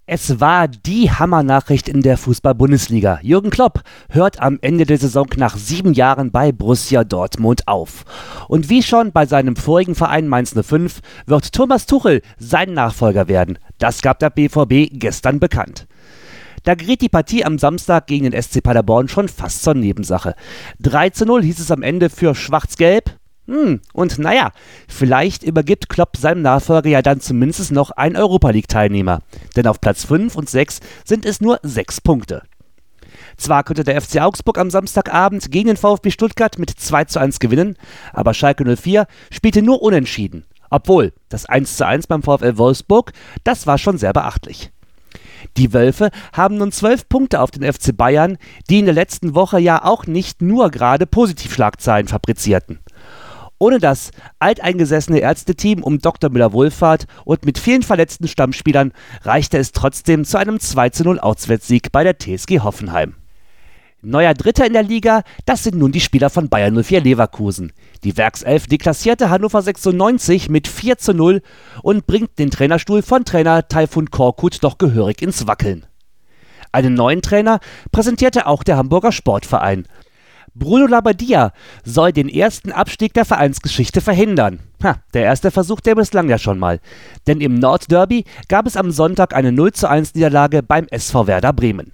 Es war die Hammernachricht in der Fußball-Bundesliga. Jürgen Klopp hört am Ende der Saison nach 7 Jahren bei Borussia Dortmund auf. Und wie schon bei seinem vorigen Verein Mainz 05 wird Thomas Tuchel sein Nachfolger werden. Das gab der BVB gestern bekannt. Da geriet die Partie am Samstag gegen den SC Paderborn schon fast zur Nebensache. 3:0 hieß es am Ende für Schwarz-Gelb. Und naja, vielleicht übergibt Klopp seinem Nachfolger ja dann zumindest noch einen Europa-League-Teilnehmer. Denn auf Platz 5 und 6 sind es nur 6 Punkte. Zwar könnte der FC Augsburg am Samstagabend gegen den VfB Stuttgart mit 2:1 gewinnen, aber Schalke 04 spielte nur unentschieden. Obwohl, das 1:1 beim VfL Wolfsburg, das war schon sehr beachtlich. Die Wölfe haben nun 12 Punkte auf den FC Bayern, die in der letzten Woche ja auch nicht nur gerade Positivschlagzeilen fabrizierten. Ohne das alteingesessene Ärzteteam um Dr. Müller-Wohlfahrt und mit vielen verletzten Stammspielern reichte es trotzdem zu einem 2:0 Auswärtssieg bei der TSG Hoffenheim. Neuer Dritter in der Liga, das sind nun die Spieler von Bayer 04 Leverkusen. Die Werkself deklassierte Hannover 96 mit 4:0 und bringt den Trainerstuhl von Trainer Tayfun Korkut doch gehörig ins Wackeln. Einen neuen Trainer präsentierte auch der Hamburger Sportverein. Bruno Labbadia soll den ersten Abstieg der Vereinsgeschichte verhindern. Der erste Versuch der bislang ja schon mal. Denn im Nordderby gab es am Sonntag eine 0:1 Niederlage beim SV Werder Bremen.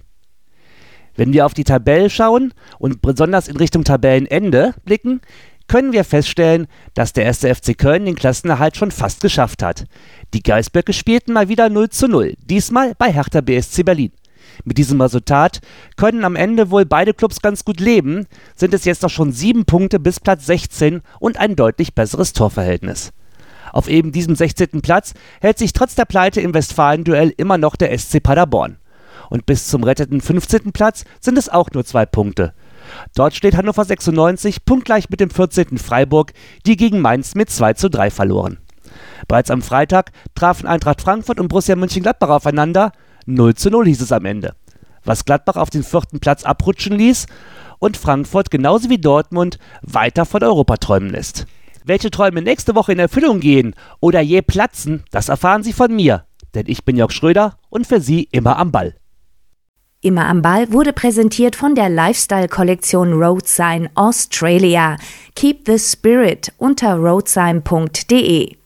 Wenn wir auf die Tabelle schauen und besonders in Richtung Tabellenende blicken, können wir feststellen, dass der 1. FC Köln den Klassenerhalt schon fast geschafft hat. Die Geißböcke spielten mal wieder 0:0, diesmal bei Hertha BSC Berlin. Mit diesem Resultat können am Ende wohl beide Clubs ganz gut leben, sind es jetzt doch schon 7 Punkte bis Platz 16 und ein deutlich besseres Torverhältnis. Auf eben diesem 16. Platz hält sich trotz der Pleite im Westfalen-Duell immer noch der SC Paderborn. Und bis zum retteten 15. Platz sind es auch nur 2 Punkte. Dort steht Hannover 96 punktgleich mit dem 14. Freiburg, die gegen Mainz mit 2:3 verloren. Bereits am Freitag trafen Eintracht Frankfurt und Borussia Mönchengladbach aufeinander. 0:0 hieß es am Ende, was Gladbach auf den 4. Platz abrutschen ließ und Frankfurt genauso wie Dortmund weiter von Europa träumen lässt. Welche Träume nächste Woche in Erfüllung gehen oder je platzen, das erfahren Sie von mir, denn ich bin Jörg Schröder und für Sie immer am Ball. Immer am Ball wurde präsentiert von der Lifestyle-Kollektion Roadsign Australia. Keep the Spirit unter roadsign.de.